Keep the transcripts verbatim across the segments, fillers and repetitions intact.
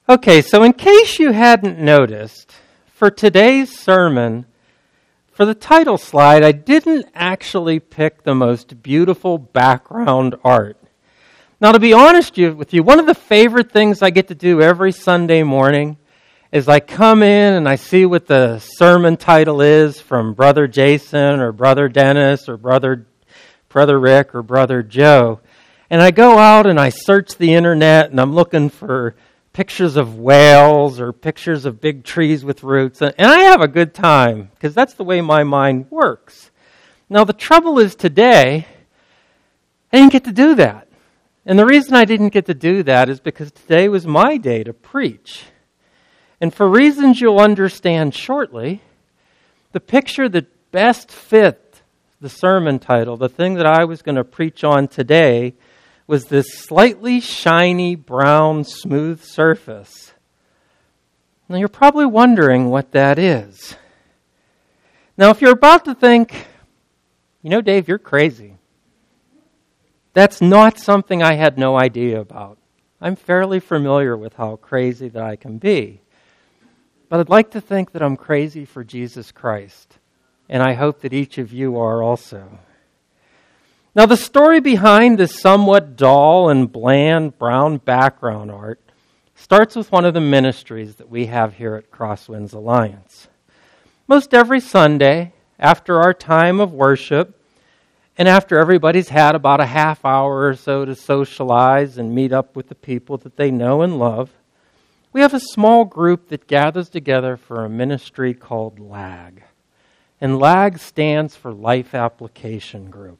Okay, so in case you hadn't noticed, for today's sermon, for the title slide, I didn't actually pick the most beautiful background art. Now, to be honest with you, one of the favorite things I get to do every Sunday morning is I come in and I see what the sermon title is from Brother Jason or Brother Dennis or Brother, Brother Rick or Brother Joe. And I go out and I search the internet and I'm looking for pictures of whales or pictures of big trees with roots. And I have a good time because that's the way my mind works. Now, the trouble is today, I didn't get to do that. And the reason I didn't get to do that is because today was my day to preach. And for reasons you'll understand shortly, the picture that best fit the sermon title, the thing that I was going to preach on today, was this slightly shiny, brown, smooth surface. Now, you're probably wondering what that is. Now, if you're about to think, you know, Dave, you're crazy. That's not something I had no idea about. I'm fairly familiar with how crazy that I can be. But I'd like to think that I'm crazy for Jesus Christ. And I hope that each of you are also. Now, the story behind this somewhat dull and bland brown background art starts with one of the ministries that we have here at Crosswinds Alliance. Most every Sunday, after our time of worship, and after everybody's had about a half hour or so to socialize and meet up with the people that they know and love, we have a small group that gathers together for a ministry called L A G. And L A G stands for Life Application Group.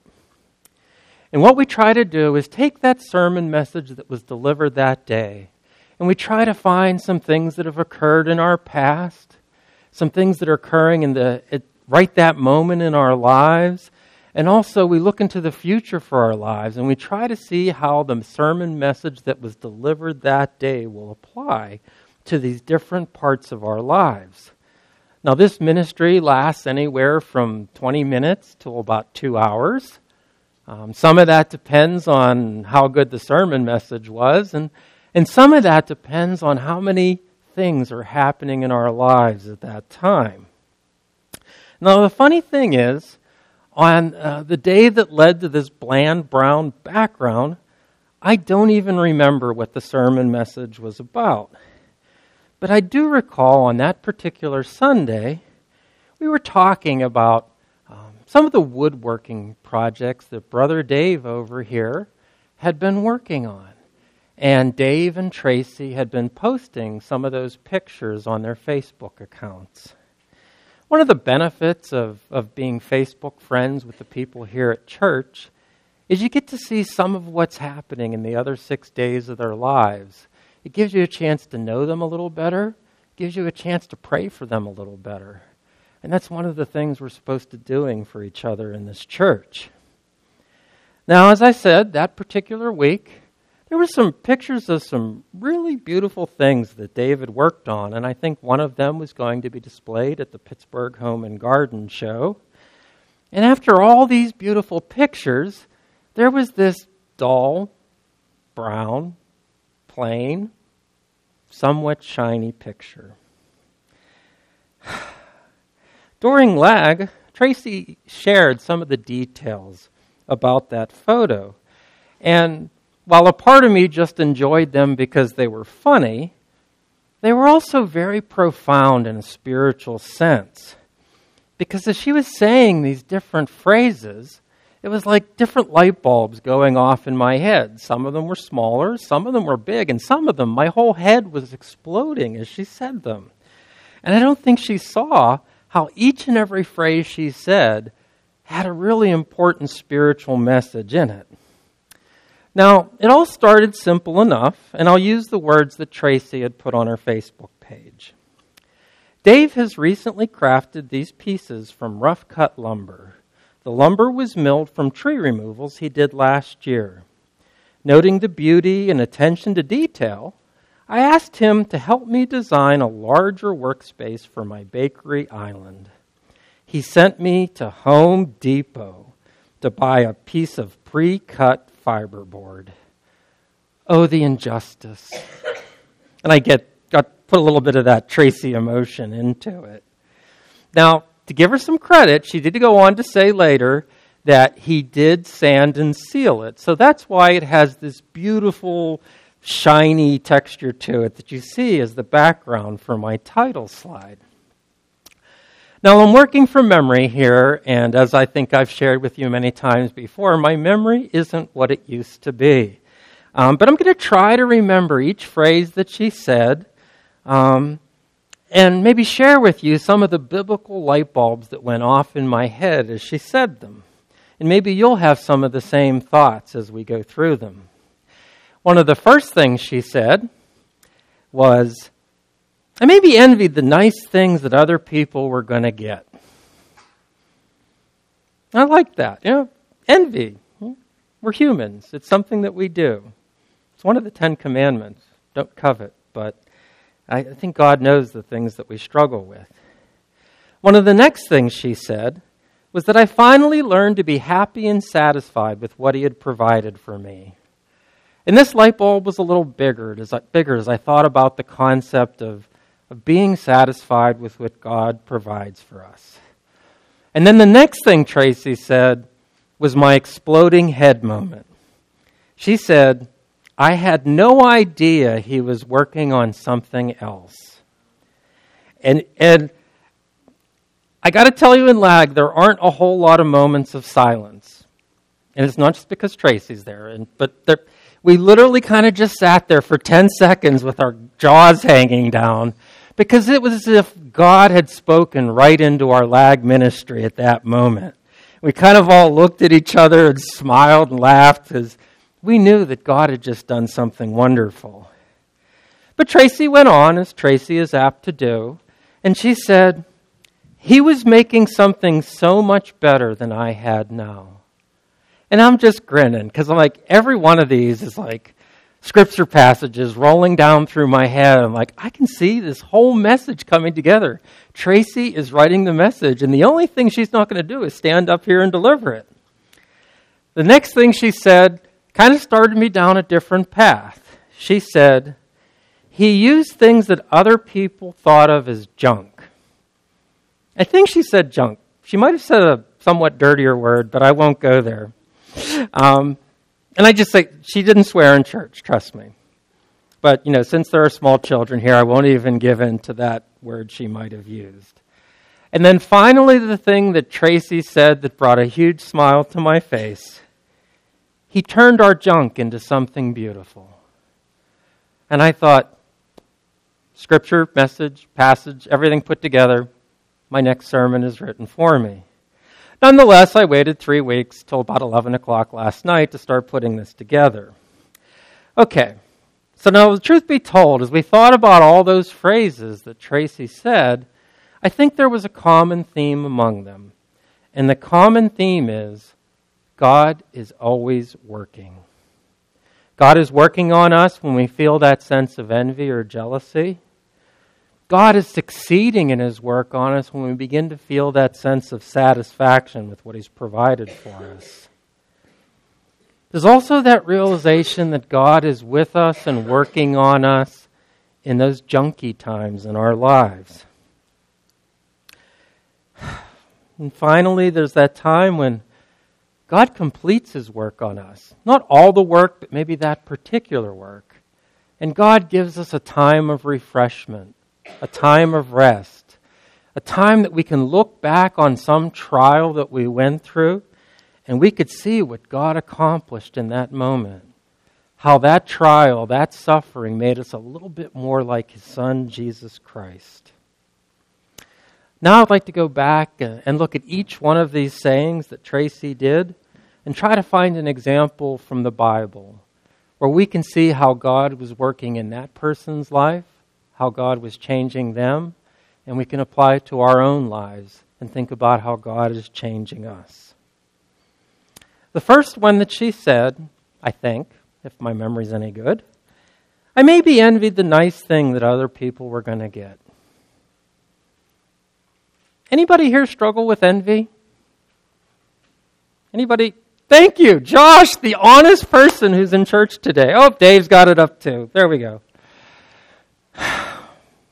And what we try to do is take that sermon message that was delivered that day, and we try to find some things that have occurred in our past, some things that are occurring in the at right that moment in our lives, and also we look into the future for our lives, and we try to see how the sermon message that was delivered that day will apply to these different parts of our lives. Now, this ministry lasts anywhere from twenty minutes to about two hours. Um, some of that depends on how good the sermon message was, and, and some of that depends on how many things are happening in our lives at that time. Now, the funny thing is, on uh, the day that led to this bland brown background, I don't even remember what the sermon message was about. But I do recall on that particular Sunday, we were talking about some of the woodworking projects that Brother Dave over here had been working on. And Dave and Tracy had been posting some of those pictures on their Facebook accounts. One of the benefits of, of being Facebook friends with the people here at church is you get to see some of what's happening in the other six days of their lives. It gives you a chance to know them a little better, gives you a chance to pray for them a little better. And that's one of the things we're supposed to be doing for each other in this church. Now, as I said, that particular week, there were some pictures of some really beautiful things that David worked on, and I think one of them was going to be displayed at the Pittsburgh Home and Garden Show. And after all these beautiful pictures, there was this dull, brown, plain, somewhat shiny picture. During L A G, Tracy shared some of the details about that photo. And while a part of me just enjoyed them because they were funny, they were also very profound in a spiritual sense. Because as she was saying these different phrases, it was like different light bulbs going off in my head. Some of them were smaller, some of them were big, and some of them, my whole head was exploding as she said them. And I don't think she saw how each and every phrase she said had a really important spiritual message in it. Now, it all started simple enough, and I'll use the words that Tracy had put on her Facebook page. Dave has recently crafted these pieces from rough-cut lumber. The lumber was milled from tree removals he did last year. Noting the beauty and attention to detail, I asked him to help me design a larger workspace for my bakery island. He sent me to Home Depot to buy a piece of pre-cut fiberboard. Oh, the injustice. And I get put a little bit of that Tracy emotion into it. Now, to give her some credit, she did go on to say later that he did sand and seal it. So that's why it has this beautiful, shiny texture to it that you see as the background for my title slide. Now, I'm working from memory here, and as I think I've shared with you many times before, my memory isn't what it used to be. Um, but I'm going to try to remember each phrase that she said, um, and maybe share with you some of the biblical light bulbs that went off in my head as she said them. And maybe you'll have some of the same thoughts as we go through them. One of the first things she said was, I maybe envied the nice things that other people were going to get. I like that. You know, envy. We're humans. It's something that we do. It's one of the Ten Commandments. Don't covet. But I think God knows the things that we struggle with. One of the next things she said was that I finally learned to be happy and satisfied with what he had provided for me. And this light bulb was a little bigger as I, bigger as I thought about the concept of, of being satisfied with what God provides for us. And then the next thing Tracy said was my exploding head moment. She said, I had no idea he was working on something else. And and I got to tell you in Lag, there aren't a whole lot of moments of silence. And it's not just because Tracy's there, and but there, we literally kind of just sat there for ten seconds with our jaws hanging down because it was as if God had spoken right into our Lag ministry at that moment. We kind of all looked at each other and smiled and laughed because we knew that God had just done something wonderful. But Tracy went on, as Tracy is apt to do, and she said, he was making something so much better than I had now. And I'm just grinning because I'm like, every one of these is like scripture passages rolling down through my head. I'm like, I can see this whole message coming together. Tracy is writing the message, and the only thing she's not going to do is stand up here and deliver it. The next thing she said kind of started me down a different path. She said, he used things that other people thought of as junk. I think she said junk. She might have said a somewhat dirtier word, but I won't go there. Um, and I just say, she didn't swear in church, trust me. But, you know, since there are small children here, I won't even give in to that word she might have used. And then finally, the thing that Tracy said that brought a huge smile to my face, he turned our junk into something beautiful. And I thought, scripture, message, passage, everything put together, my next sermon is written for me. Nonetheless, I waited three weeks till about eleven o'clock last night to start putting this together. Okay, so now the truth be told, as we thought about all those phrases that Tracy said, I think there was a common theme among them. And the common theme is, God is always working. God is working on us when we feel that sense of envy or jealousy. God is succeeding in his work on us when we begin to feel that sense of satisfaction with what he's provided for us. There's also that realization that God is with us and working on us in those junky times in our lives. And finally, there's that time when God completes his work on us. Not all the work, but maybe that particular work. And God gives us a time of refreshment, a time of rest, a time that we can look back on some trial that we went through, and we could see what God accomplished in that moment. How that trial, that suffering made us a little bit more like his Son, Jesus Christ. Now I'd like to go back and look at each one of these sayings that Tracy did and try to find an example from the Bible where we can see how God was working in that person's life, how God was changing them, and we can apply it to our own lives and think about how God is changing us. The first one that she said, I think, if my memory's any good, I maybe envied the nice thing that other people were going to get. Anybody here struggle with envy? Anybody? Thank you, Josh, the honest person who's in church today. Oh, Dave's got it up too. There we go.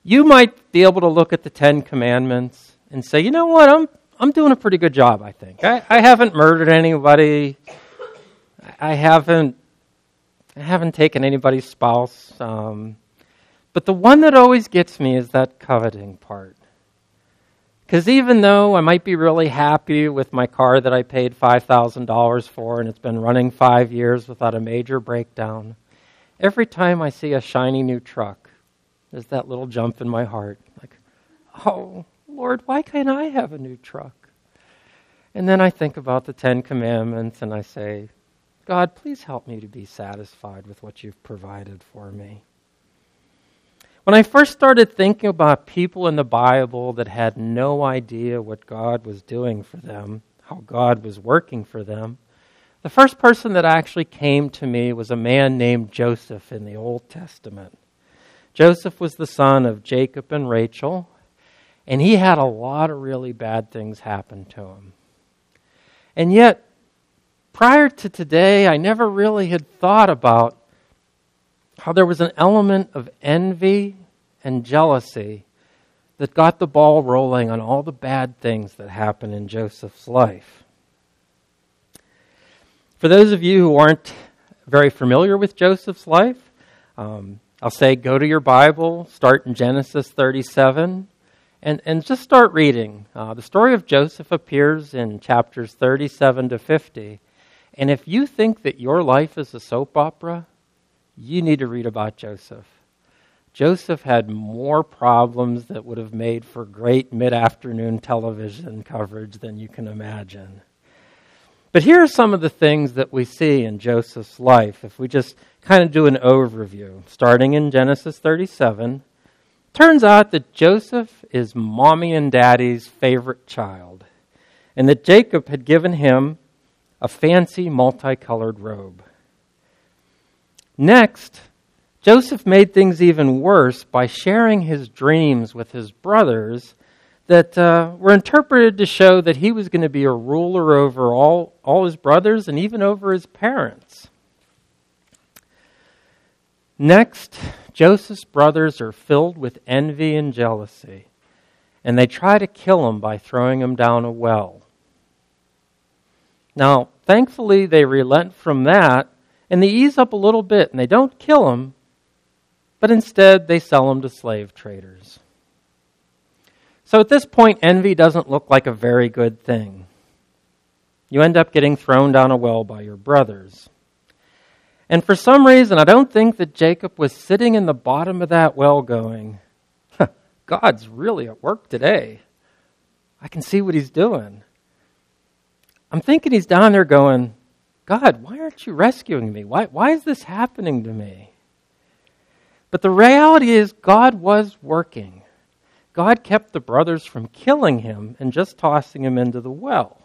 You might be able to look at the Ten Commandments and say, you know what, I'm I'm doing a pretty good job, I think. I, I haven't murdered anybody. I haven't I haven't taken anybody's spouse. Um, but the one that always gets me is that coveting part. Because even though I might be really happy with my car that I paid five thousand dollars for and it's been running five years without a major breakdown, every time I see a shiny new truck, there's that little jump in my heart. Like, oh, Lord, why can't I have a new truck? And then I think about the Ten Commandments and I say, God, please help me to be satisfied with what you've provided for me. When I first started thinking about people in the Bible that had no idea what God was doing for them, how God was working for them, the first person that actually came to me was a man named Joseph in the Old Testament. Joseph was the son of Jacob and Rachel, and he had a lot of really bad things happen to him. And yet, prior to today, I never really had thought about how there was an element of envy and jealousy that got the ball rolling on all the bad things that happened in Joseph's life. For those of you who aren't very familiar with Joseph's life, um, I'll say go to your Bible, start in Genesis thirty-seven, and, and just start reading. Uh, the story of Joseph appears in chapters thirty-seven to fifty. And if you think that your life is a soap opera, you need to read about Joseph. Joseph had more problems that would have made for great mid-afternoon television coverage than you can imagine. But here are some of the things that we see in Joseph's life. If we just kind of do an overview, starting in Genesis thirty-seven, turns out that Joseph is mommy and daddy's favorite child, and that Jacob had given him a fancy multicolored robe. Next, Joseph made things even worse by sharing his dreams with his brothers that uh, were interpreted to show that he was going to be a ruler over all, all his brothers and even over his parents. Next, Joseph's brothers are filled with envy and jealousy, and they try to kill him by throwing him down a well. Now, thankfully, they relent from that, and they ease up a little bit, and they don't kill him, but instead they sell him to slave traders. So at this point, envy doesn't look like a very good thing. You end up getting thrown down a well by your brothers. And for some reason, I don't think that Jacob was sitting in the bottom of that well going, huh, God's really at work today. I can see what he's doing. I'm thinking he's down there going, God, why aren't you rescuing me? Why, why is this happening to me? But the reality is God was working. God kept the brothers from killing him and just tossing him into the well.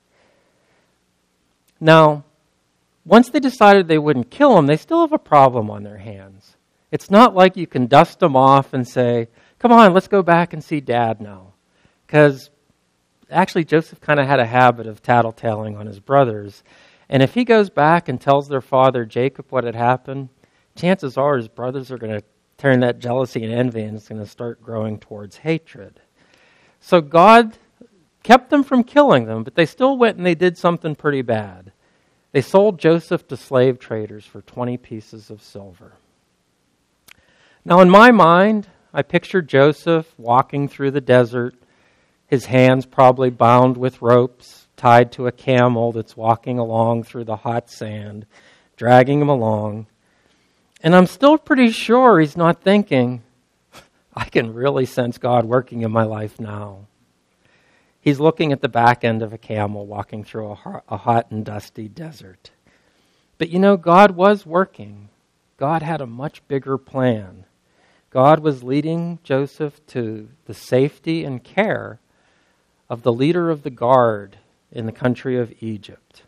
Now, once they decided they wouldn't kill him, they still have a problem on their hands. It's not like you can dust them off and say, come on, let's go back and see Dad now. Because actually, Joseph kind of had a habit of tattletaling on his brothers. And if he goes back and tells their father, Jacob, what had happened, chances are his brothers are going to turn that jealousy and envy and it's going to start growing towards hatred. So God kept them from killing them, but they still went and they did something pretty bad. They sold Joseph to slave traders for twenty pieces of silver. Now, in my mind, I picture Joseph walking through the desert, his hands probably bound with ropes, tied to a camel that's walking along through the hot sand, dragging him along. And I'm still pretty sure he's not thinking, I can really sense God working in my life now. He's looking at the back end of a camel walking through a, a hot and dusty desert. But you know, God was working. God had a much bigger plan. God was leading Joseph to the safety and care of the leader of the guard in the country of Egypt.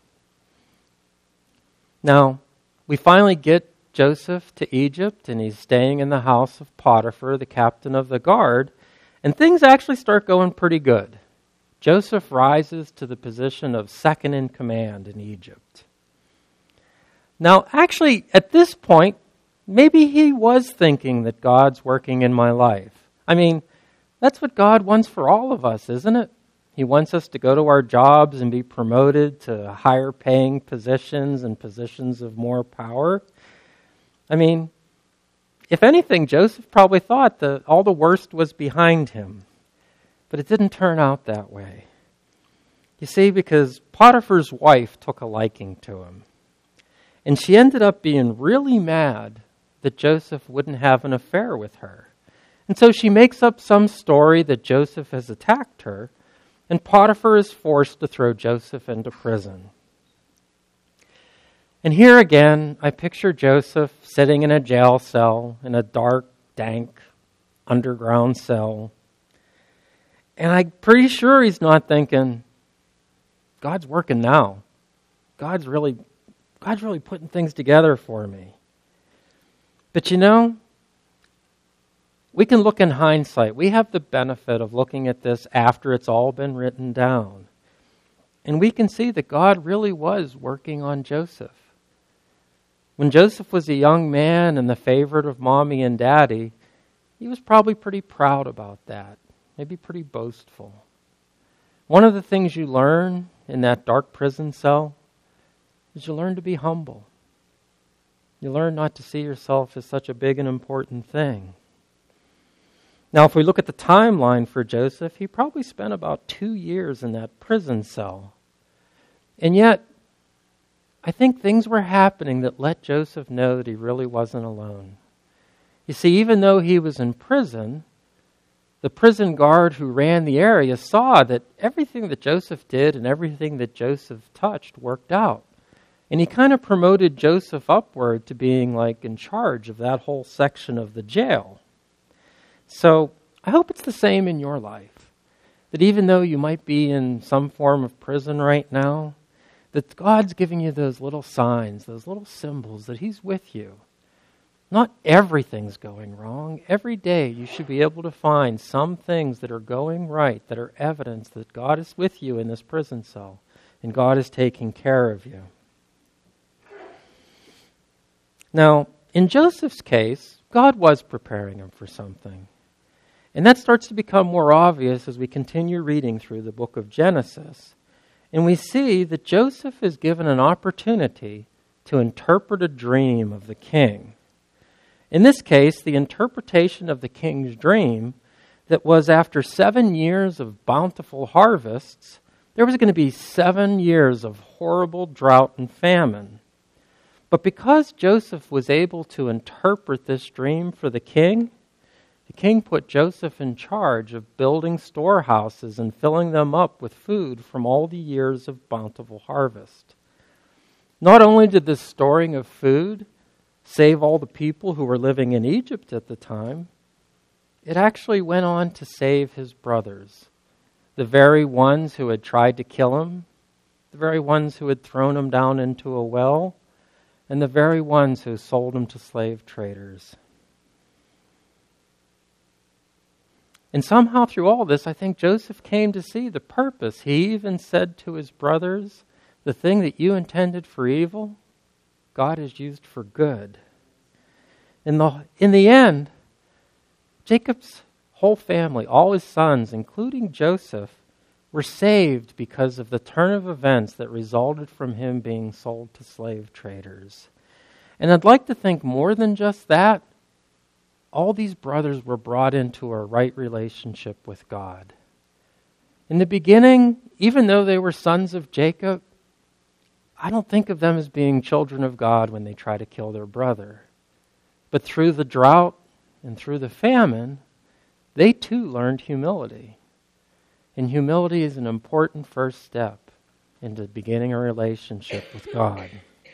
Now, we finally get Joseph to Egypt, and he's staying in the house of Potiphar, the captain of the guard, and things actually start going pretty good. Joseph rises to the position of second in command in Egypt. Now, actually, at this point, maybe he was thinking that God's working in my life. I mean, that's what God wants for all of us, isn't it? He wants us to go to our jobs and be promoted to higher paying positions and positions of more power. I mean, if anything, Joseph probably thought that all the worst was behind him. But it didn't turn out that way. You see, because Potiphar's wife took a liking to him. And she ended up being really mad that Joseph wouldn't have an affair with her. And so she makes up some story that Joseph has attacked her, and Potiphar is forced to throw Joseph into prison. And here again, I picture Joseph sitting in a jail cell, in a dark, dank, underground cell. And I'm pretty sure he's not thinking, God's working now. God's really, God's really putting things together for me. But you know, we can look in hindsight. We have the benefit of looking at this after it's all been written down. And we can see that God really was working on Joseph. When Joseph was a young man and the favorite of mommy and daddy, he was probably pretty proud about that, maybe pretty boastful. One of the things you learn in that dark prison cell is you learn to be humble. You learn not to see yourself as such a big and important thing. Now, if we look at the timeline for Joseph, he probably spent about two years in that prison cell. And yet, I think things were happening that let Joseph know that he really wasn't alone. You see, even though he was in prison, the prison guard who ran the area saw that everything that Joseph did and everything that Joseph touched worked out. And he kind of promoted Joseph upward to being like in charge of that whole section of the jail. So I hope it's the same in your life. That even though you might be in some form of prison right now, that God's giving you those little signs, those little symbols that He's with you. Not everything's going wrong. Every day you should be able to find some things that are going right, that are evidence that God is with you in this prison cell and God is taking care of you. Now, in Joseph's case, God was preparing him for something. And that starts to become more obvious as we continue reading through the book of Genesis. And we see that Joseph is given an opportunity to interpret a dream of the king. In this case, the interpretation of the king's dream that was after seven years of bountiful harvests, there was going to be seven years of horrible drought and famine. But because Joseph was able to interpret this dream for the king, the king put Joseph in charge of building storehouses and filling them up with food from all the years of bountiful harvest. Not only did this storing of food save all the people who were living in Egypt at the time, it actually went on to save his brothers, the very ones who had tried to kill him, the very ones who had thrown him down into a well, and the very ones who sold him to slave traders. And somehow through all this, I think Joseph came to see the purpose. He even said to his brothers, the thing that you intended for evil, God has used for good. In the, in the end, Jacob's whole family, all his sons, including Joseph, were saved because of the turn of events that resulted from him being sold to slave traders. And I'd like to think more than just that, all these brothers were brought into a right relationship with God. In the beginning, even though they were sons of Jacob, I don't think of them as being children of God when they try to kill their brother. But through the drought and through the famine, they too learned humility. And humility is an important first step into beginning a relationship with God.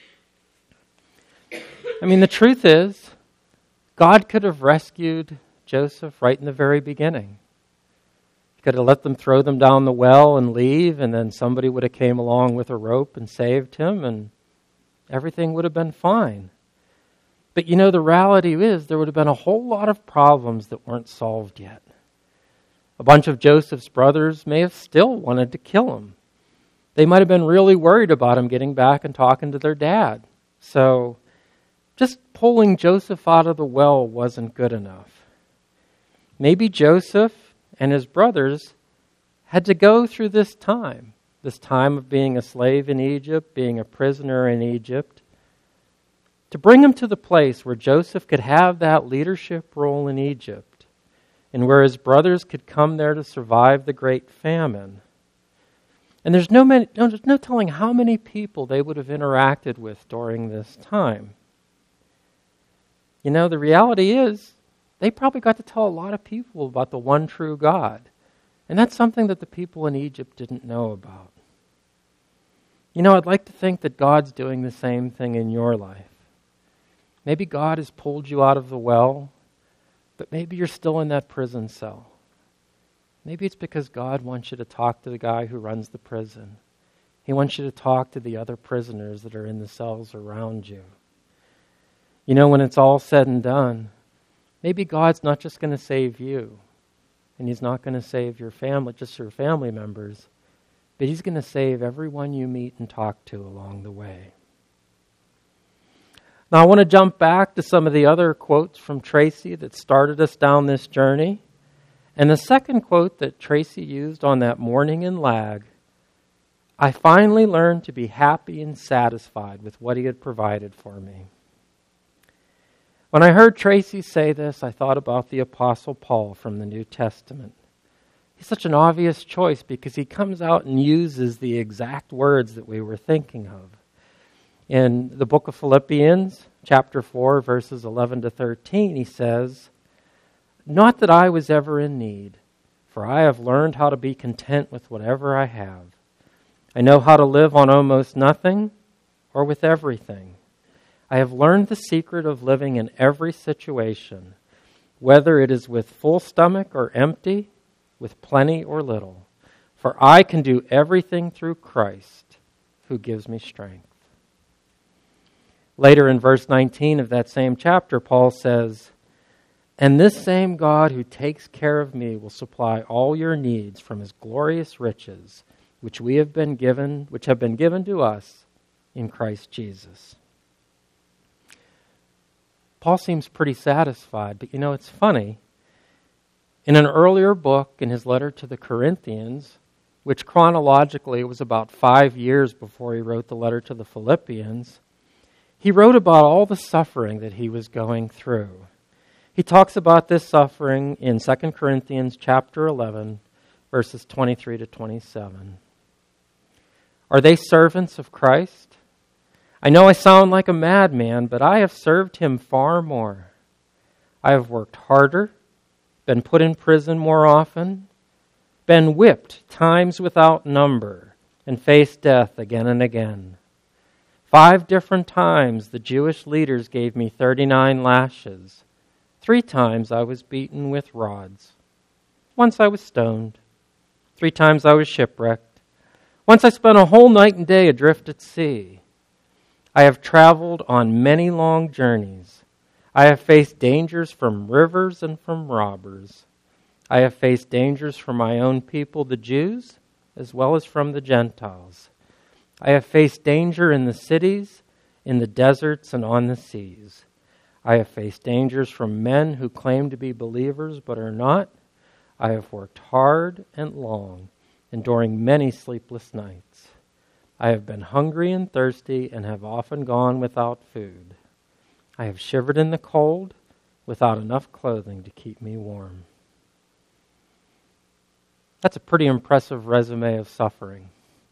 I mean, the truth is, God could have rescued Joseph right in the very beginning. He could have let them throw them down the well and leave, and then somebody would have came along with a rope and saved him, and everything would have been fine. But you know, the reality is there would have been a whole lot of problems that weren't solved yet. A bunch of Joseph's brothers may have still wanted to kill him. They might have been really worried about him getting back and talking to their dad. So just pulling Joseph out of the well wasn't good enough. Maybe Joseph and his brothers had to go through this time, this time of being a slave in Egypt, being a prisoner in Egypt, to bring him to the place where Joseph could have that leadership role in Egypt and where his brothers could come there to survive the great famine. And there's no, many, no, there's no telling how many people they would have interacted with during this time. You know, the reality is they probably got to tell a lot of people about the one true God. And that's something that the people in Egypt didn't know about. You know, I'd like to think that God's doing the same thing in your life. Maybe God has pulled you out of the well, but maybe you're still in that prison cell. Maybe it's because God wants you to talk to the guy who runs the prison. He wants you to talk to the other prisoners that are in the cells around you. You know, when it's all said and done, maybe God's not just going to save you, and He's not going to save your family, just your family members, but He's going to save everyone you meet and talk to along the way. Now I want to jump back to some of the other quotes from Tracy that started us down this journey. And the second quote that Tracy used on that morning in Lag, I finally learned to be happy and satisfied with what He had provided for me. When I heard Tracy say this, I thought about the Apostle Paul from the New Testament. He's such an obvious choice because he comes out and uses the exact words that we were thinking of. In the book of Philippians, chapter four, verses eleven to thirteen, he says, "Not that I was ever in need, for I have learned how to be content with whatever I have. I know how to live on almost nothing or with everything. I have learned the secret of living in every situation, whether it is with full stomach or empty, with plenty or little. For I can do everything through Christ who gives me strength." Later in verse nineteen of that same chapter, Paul says, "And this same God who takes care of me will supply all your needs from His glorious riches, which we have been given, which have been given to us in Christ Jesus." Paul seems pretty satisfied, but you know, it's funny. In an earlier book, in his letter to the Corinthians, which chronologically was about five years before he wrote the letter to the Philippians, he wrote about all the suffering that he was going through. He talks about this suffering in Second Corinthians chapter eleven, verses twenty-three to twenty-seven. Are they servants of Christ? I know I sound like a madman, but I have served Him far more. I have worked harder, been put in prison more often, been whipped times without number, and faced death again and again. Five different times the Jewish leaders gave me thirty-nine lashes. Three times I was beaten with rods. Once I was stoned. Three times I was shipwrecked. Once I spent a whole night and day adrift at sea. I have traveled on many long journeys. I have faced dangers from rivers and from robbers. I have faced dangers from my own people, the Jews, as well as from the Gentiles. I have faced danger in the cities, in the deserts, and on the seas. I have faced dangers from men who claim to be believers but are not. I have worked hard and long, enduring many sleepless nights. I have been hungry and thirsty and have often gone without food. I have shivered in the cold without enough clothing to keep me warm." That's a pretty impressive resume of suffering.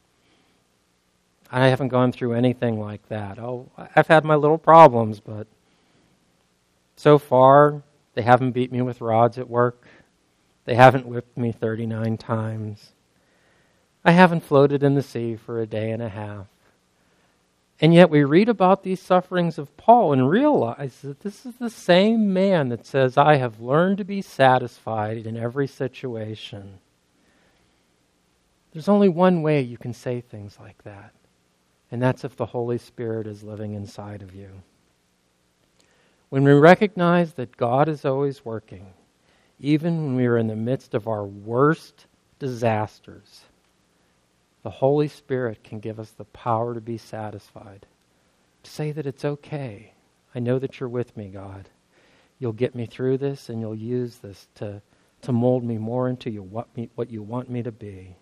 I haven't gone through anything like that. Oh, I've had my little problems, but so far, they haven't beat me with rods at work. They haven't whipped me thirty-nine times. I haven't floated in the sea for a day and a half. And yet we read about these sufferings of Paul and realize that this is the same man that says, "I have learned to be satisfied in every situation." There's only one way you can say things like that. And that's if the Holy Spirit is living inside of you. When we recognize that God is always working, even when we are in the midst of our worst disasters, the Holy Spirit can give us the power to be satisfied, to say that it's okay. I know that you're with me, God. You'll get me through this, and you'll use this to to mold me more into you, what, me, what you want me to be.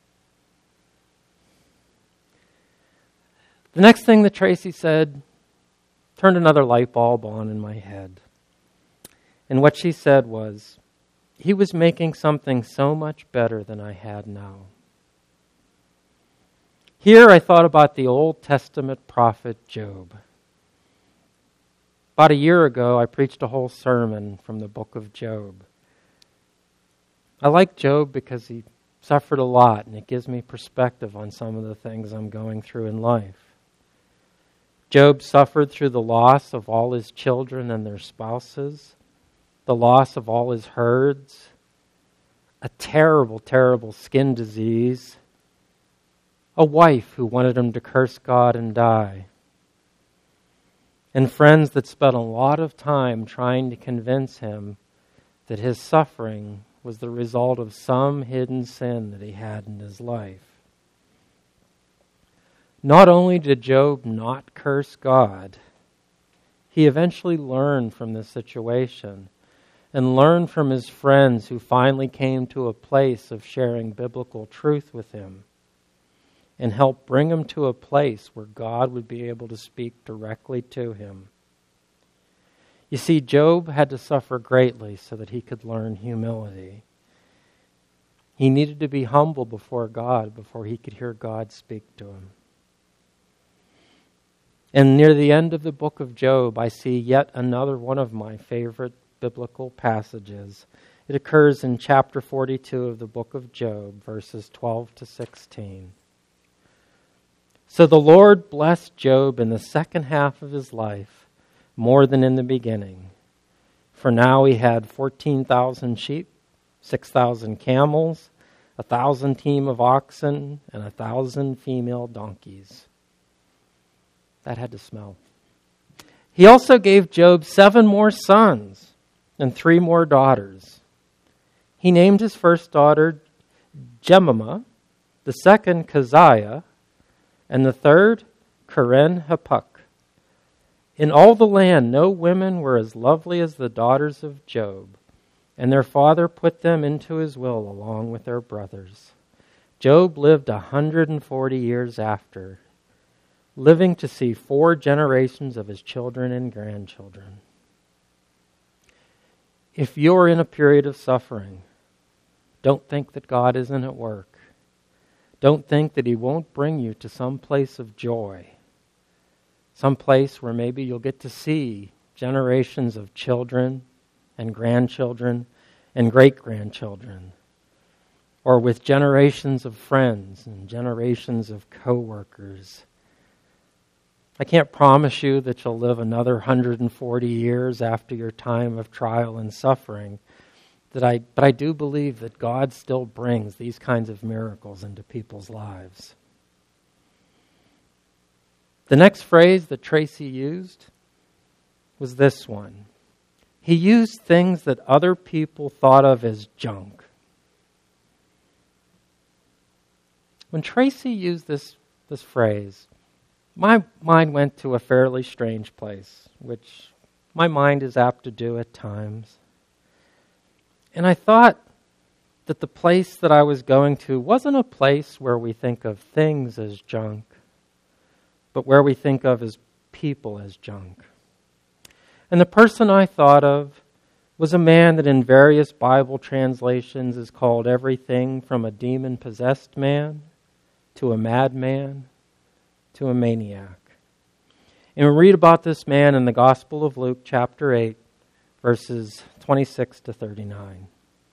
The next thing that Tracy said turned another light bulb on in my head. And what she said was, he was making something so much better than I had now. Here I thought about the Old Testament prophet Job. About a year ago, I preached a whole sermon from the book of Job. I like Job because he suffered a lot, and it gives me perspective on some of the things I'm going through in life. Job suffered through the loss of all his children and their spouses, the loss of all his herds, a terrible, terrible skin disease, a wife who wanted him to curse God and die, and friends that spent a lot of time trying to convince him that his suffering was the result of some hidden sin that he had in his life. Not only did Job not curse God, he eventually learned from this situation and learned from his friends who finally came to a place of sharing biblical truth with him and helped bring him to a place where God would be able to speak directly to him. You see, Job had to suffer greatly so that he could learn humility. He needed to be humble before God before he could hear God speak to him. And near the end of the book of Job, I see yet another one of my favorite biblical passages. It occurs in chapter forty-two of the book of Job, verses twelve to sixteen. So the Lord blessed Job in the second half of his life more than in the beginning. For now he had fourteen thousand sheep, six thousand camels, a thousand team of oxen, and a thousand female donkeys. That had to smell. He also gave Job seven more sons and three more daughters. He named his first daughter Jemimah, the second Keziah, and the third Keren-Happuch. In all the land, no women were as lovely as the daughters of Job, and their father put them into his will along with their brothers. Job lived a hundred and forty years after, living to see four generations of his children and grandchildren. If you're in a period of suffering, don't think that God isn't at work. Don't think that he won't bring you to some place of joy, some place where maybe you'll get to see generations of children and grandchildren and great-grandchildren, or with generations of friends and generations of co-workers. I can't promise you that you'll live another one hundred forty years after your time of trial and suffering, that I, but I do believe that God still brings these kinds of miracles into people's lives. The next phrase that Tracy used was this one. He used things that other people thought of as junk. When Tracy used this, this phrase, my mind went to a fairly strange place, which my mind is apt to do at times. And I thought that the place that I was going to wasn't a place where we think of things as junk, but where we think of as people as junk. And the person I thought of was a man that in various Bible translations is called everything from a demon-possessed man to a madman to a maniac. And we read about this man in the Gospel of Luke, chapter eight, verses twenty-six to thirty-nine.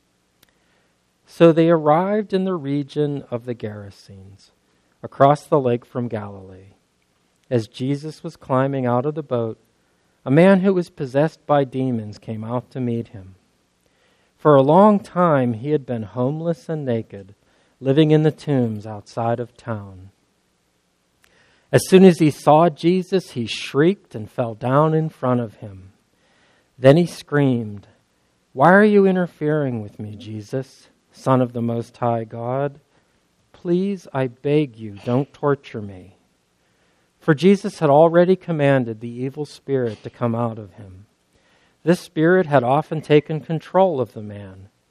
So they arrived in the region of the Gerasenes, across the lake from Galilee. As Jesus was climbing out of the boat, a man who was possessed by demons came out to meet him. For a long time he had been homeless and naked, living in the tombs outside of town. As soon as he saw Jesus, he shrieked and fell down in front of him. Then he screamed, "Why are you interfering with me, Jesus, Son of the Most High God? Please, I beg you, don't torture me." For Jesus had already commanded the evil spirit to come out of him. This spirit had often taken control of the man,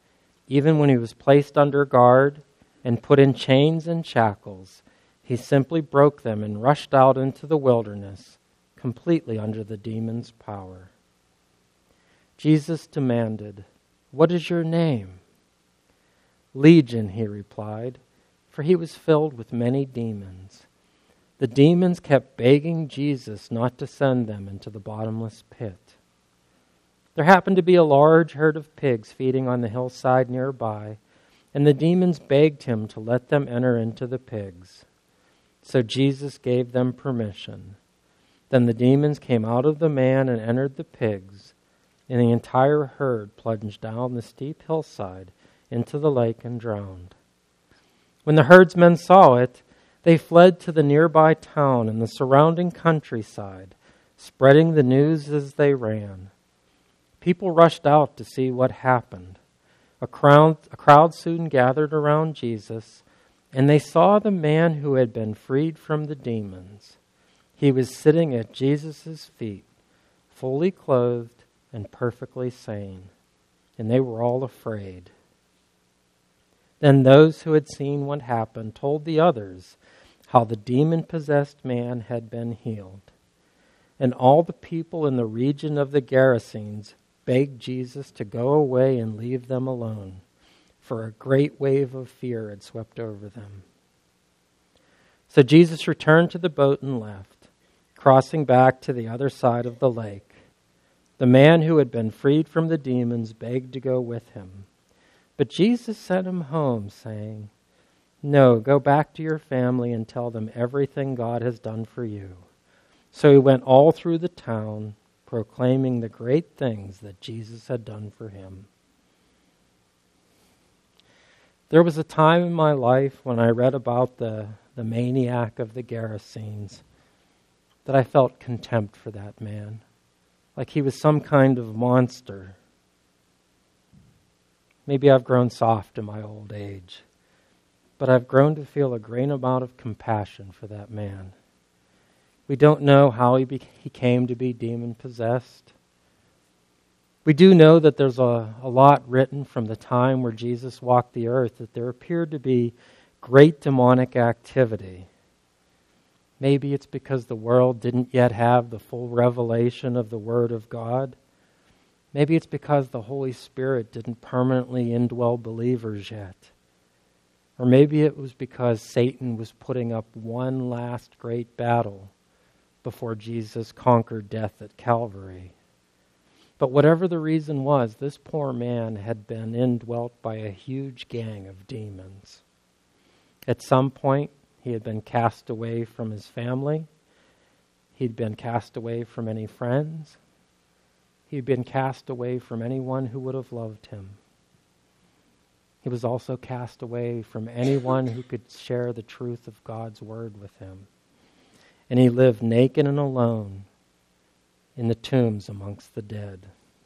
Even when he was placed under guard and put in chains and shackles, he simply broke them and rushed out into the wilderness, completely under the demon's power. Jesus demanded, "What is your name?" "Legion," he replied, for he was filled with many demons. The demons kept begging Jesus not to send them into the bottomless pit. There happened to be a large herd of pigs feeding on the hillside nearby, and the demons begged him to let them enter into the pigs. So Jesus gave them permission. Then the demons came out of the man and entered the pigs, and the entire herd plunged down the steep hillside into the lake and drowned. When the herdsmen saw it, they fled to the nearby town and the surrounding countryside, spreading the news as they ran. People rushed out to see what happened. A crowd, a crowd soon gathered around Jesus, and they saw the man who had been freed from the demons. He was sitting at Jesus' feet, fully clothed and perfectly sane, and they were all afraid. Then those who had seen what happened told the others how the demon-possessed man had been healed. And all the people in the region of the Gerasenes begged Jesus to go away and leave them alone, for a great wave of fear had swept over them. So Jesus returned to the boat and left, crossing back to the other side of the lake. The man who had been freed from the demons begged to go with him. But Jesus sent him home, saying, "No, go back to your family and tell them everything God has done for you." So he went all through the town, proclaiming the great things that Jesus had done for him. There was a time in my life when I read about the, the maniac of the Gerasenes that I felt contempt for that man, like he was some kind of monster. Maybe I've grown soft in my old age, but I've grown to feel a great amount of compassion for that man. We don't know how he, be, he came to be demon-possessed. We do know that there's a, a lot written from the time where Jesus walked the earth, that there appeared to be great demonic activity. Maybe it's because the world didn't yet have the full revelation of the Word of God. Maybe it's because the Holy Spirit didn't permanently indwell believers yet. Or maybe it was because Satan was putting up one last great battle before Jesus conquered death at Calvary. But whatever the reason was, this poor man had been indwelt by a huge gang of demons. At some point, he had been cast away from his family. He'd been cast away from any friends. He'd been cast away from anyone who would have loved him. He was also cast away from anyone who could share the truth of God's word with him. And he lived naked and alone in the tombs amongst the dead.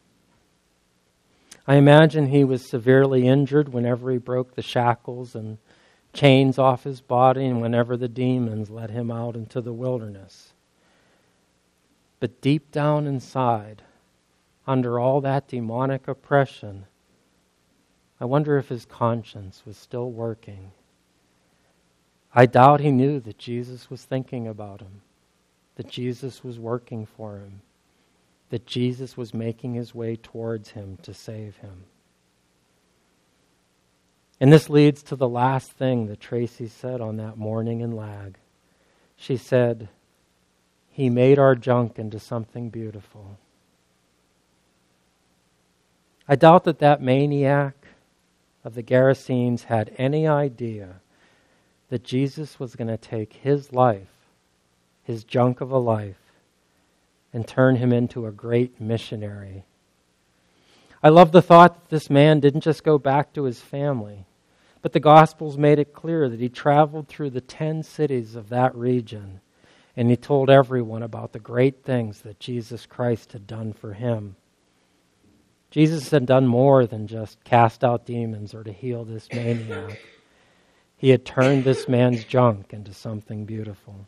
I imagine he was severely injured whenever he broke the shackles and chains off his body and whenever the demons led him out into the wilderness. But deep down inside, under all that demonic oppression, I wonder if his conscience was still working. I doubt he knew that Jesus was thinking about him, that Jesus was working for him, that Jesus was making his way towards him to save him. And this leads to the last thing that Tracy said on that morning in Lag. She said, "He made our junk into something beautiful." I doubt that that maniac of the Gerasenes had any idea that Jesus was going to take his life, his junk of a life, and turn him into a great missionary. I love the thought that this man didn't just go back to his family, but the Gospels made it clear that he traveled through the ten cities of that region, and he told everyone about the great things that Jesus Christ had done for him. Jesus had done more than just cast out demons or to heal this maniac. He had turned this man's junk into something beautiful.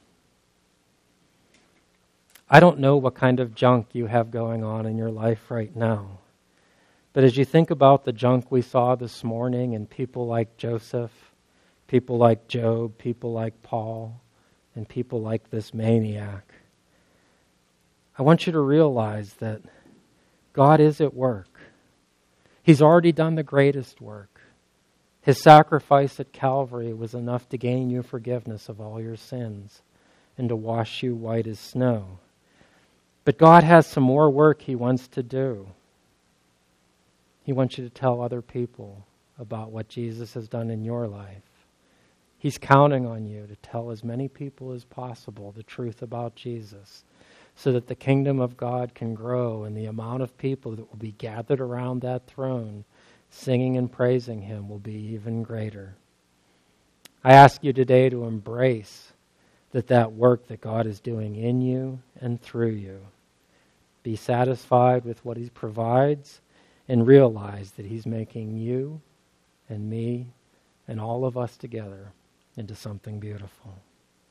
I don't know what kind of junk you have going on in your life right now, But as you think about the junk we saw this morning and people like Joseph, people like Job, people like Paul, and people like this maniac, I want you to realize that God is at work. He's already done the greatest work. His sacrifice at Calvary was enough to gain you forgiveness of all your sins and to wash you white as snow. But God has some more work He wants to do. He wants you to tell other people about what Jesus has done in your life. He's counting on you to tell as many people as possible the truth about Jesus, so that the kingdom of God can grow and the amount of people that will be gathered around that throne singing and praising Him will be even greater. I ask you today to embrace that that work that God is doing in you and through you. Be satisfied with what He provides and realize that He's making you and me and all of us together into something beautiful.